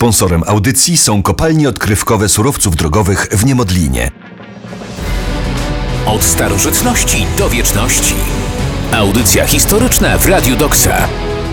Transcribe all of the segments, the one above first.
Sponsorem audycji są kopalnie odkrywkowe surowców drogowych w Niemodlinie. Od starożytności do wieczności. Audycja historyczna w Radiu Doksa.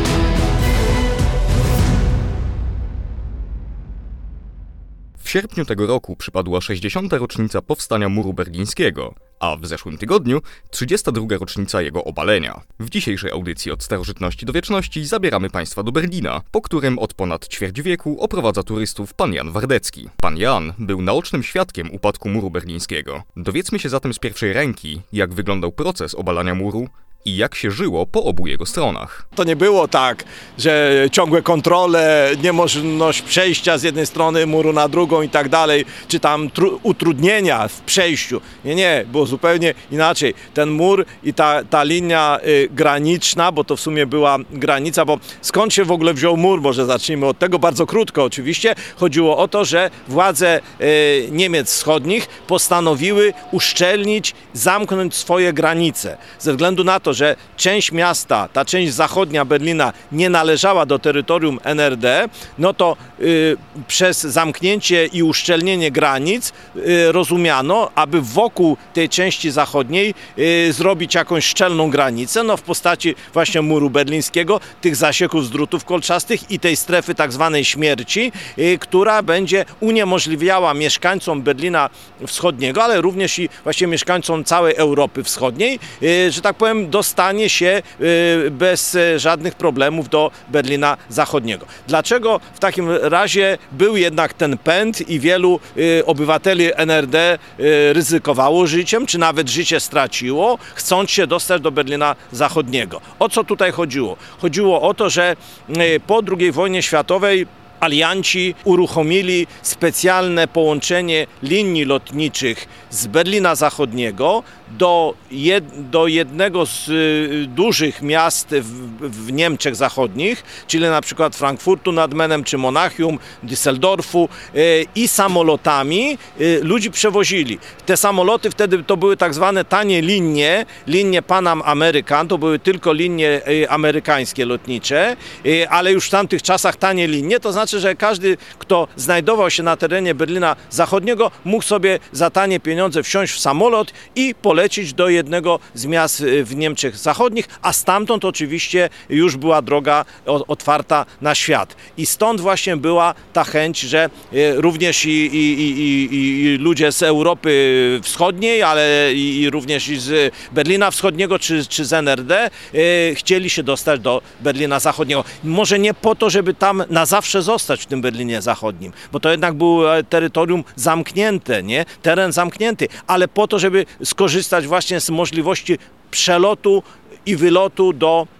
W sierpniu tego roku przypadła 60. rocznica powstania muru berlińskiego, a w zeszłym tygodniu 32. rocznica jego obalenia. W dzisiejszej audycji Od starożytności do wieczności zabieramy Państwa do Berlina, po którym od ponad ćwierć wieku oprowadza turystów pan Jan Wardecki. Pan Jan był naocznym świadkiem upadku muru berlińskiego. Dowiedzmy się zatem z pierwszej ręki, jak wyglądał proces obalania muru i jak się żyło po obu jego stronach. To nie było tak, że ciągłe kontrole, niemożność przejścia z jednej strony muru na drugą i tak dalej, czy tam utrudnienia w przejściu. Nie, było zupełnie inaczej. Ten mur i ta linia graniczna, bo to w sumie była granica, bo skąd się w ogóle wziął mur? Może zacznijmy od tego, bardzo krótko oczywiście. Chodziło o to, że władze Niemiec wschodnich postanowiły uszczelnić, zamknąć swoje granice. Ze względu na to, że część miasta, ta część zachodnia Berlina nie należała do terytorium NRD, no to przez zamknięcie i uszczelnienie granic rozumiano, aby wokół tej części zachodniej zrobić jakąś szczelną granicę, no w postaci właśnie muru berlińskiego, tych zasieków z drutów kolczastych i tej strefy tak zwanej śmierci, która będzie uniemożliwiała mieszkańcom Berlina Wschodniego, ale również i właśnie mieszkańcom całej Europy Wschodniej, że tak powiem, dostanie się bez żadnych problemów do Berlina Zachodniego. Dlaczego w takim razie był jednak ten pęd i wielu obywateli NRD ryzykowało życiem, czy nawet życie straciło, chcąc się dostać do Berlina Zachodniego? O co tutaj chodziło? Chodziło o to, że po II wojnie światowej alianci uruchomili specjalne połączenie linii lotniczych z Berlina Zachodniego do jednego z dużych miast w Niemczech Zachodnich, czyli na przykład Frankfurtu nad Menem, czy Monachium, Düsseldorfu, i samolotami ludzi przewozili. Te samoloty wtedy to były tak zwane tanie linie Pan American, to były tylko linie amerykańskie lotnicze, ale już w tamtych czasach tanie linie, to znaczy, że każdy, kto znajdował się na terenie Berlina Zachodniego, mógł sobie za tanie pieniądze wsiąść w samolot i polecieć do jednego z miast w Niemczech Zachodnich, a stamtąd oczywiście już była droga otwarta na świat. I stąd właśnie była ta chęć, że również i ludzie z Europy Wschodniej, ale i również i z Berlina Wschodniego czy z NRD chcieli się dostać do Berlina Zachodniego. Może nie po to, żeby tam na zawsze zostać w tym Berlinie Zachodnim, bo to jednak było terytorium zamknięte, nie? Teren zamknięty, ale po to, żeby skorzystać właśnie z możliwości przelotu i wylotu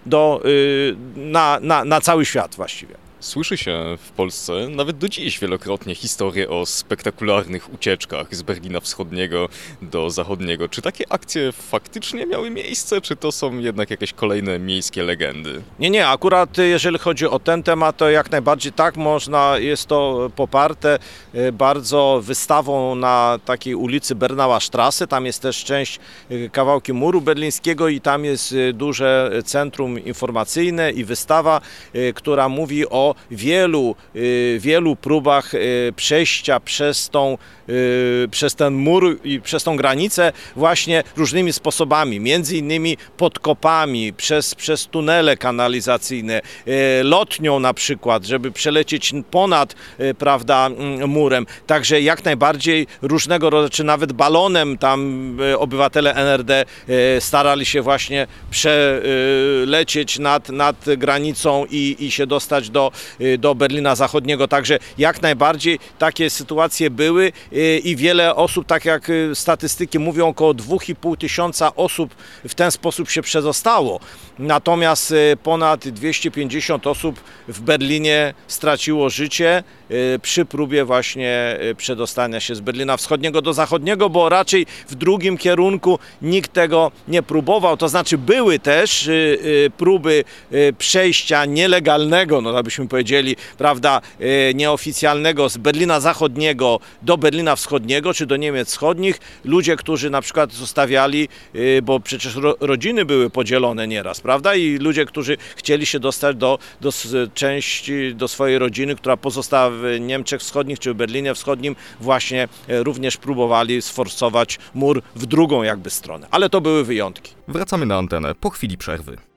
na cały świat właściwie. Słyszy się w Polsce nawet do dziś wielokrotnie historie o spektakularnych ucieczkach z Berlina Wschodniego do Zachodniego. Czy takie akcje faktycznie miały miejsce, czy to są jednak jakieś kolejne miejskie legendy? Nie, akurat jeżeli chodzi o ten temat, to jak najbardziej tak jest to poparte bardzo wystawą na takiej ulicy Bernauer Straße. Tam jest też kawałki muru berlińskiego i tam jest duże centrum informacyjne i wystawa, która mówi o wielu próbach przejścia przez ten mur i przez tą granicę właśnie różnymi sposobami, między innymi podkopami, przez tunele kanalizacyjne, lotnią na przykład, żeby przelecieć ponad, prawda, murem. Także jak najbardziej różnego rodzaju, czy nawet balonem tam obywatele NRD starali się właśnie przelecieć nad granicą i się dostać do Berlina Zachodniego. Także jak najbardziej takie sytuacje były i wiele osób, tak jak statystyki mówią, około 2,5 tysiąca osób w ten sposób się przedostało. Natomiast ponad 250 osób w Berlinie straciło życie przy próbie właśnie przedostania się z Berlina Wschodniego do Zachodniego, bo raczej w drugim kierunku nikt tego nie próbował. To znaczy były też próby przejścia nielegalnego, no tak byśmy powiedzieli, prawda, nieoficjalnego z Berlina Zachodniego do Berlina Wschodniego czy do Niemiec Wschodnich. Ludzie, którzy na przykład zostawiali, bo przecież rodziny były podzielone nieraz, prawda? prawda? I ludzie, którzy chcieli się dostać do części, do swojej rodziny, która pozostała w Niemczech Wschodnich czy w Berlinie Wschodnim, właśnie również próbowali sforsować mur w drugą jakby stronę. Ale to były wyjątki. Wracamy na antenę po chwili przerwy.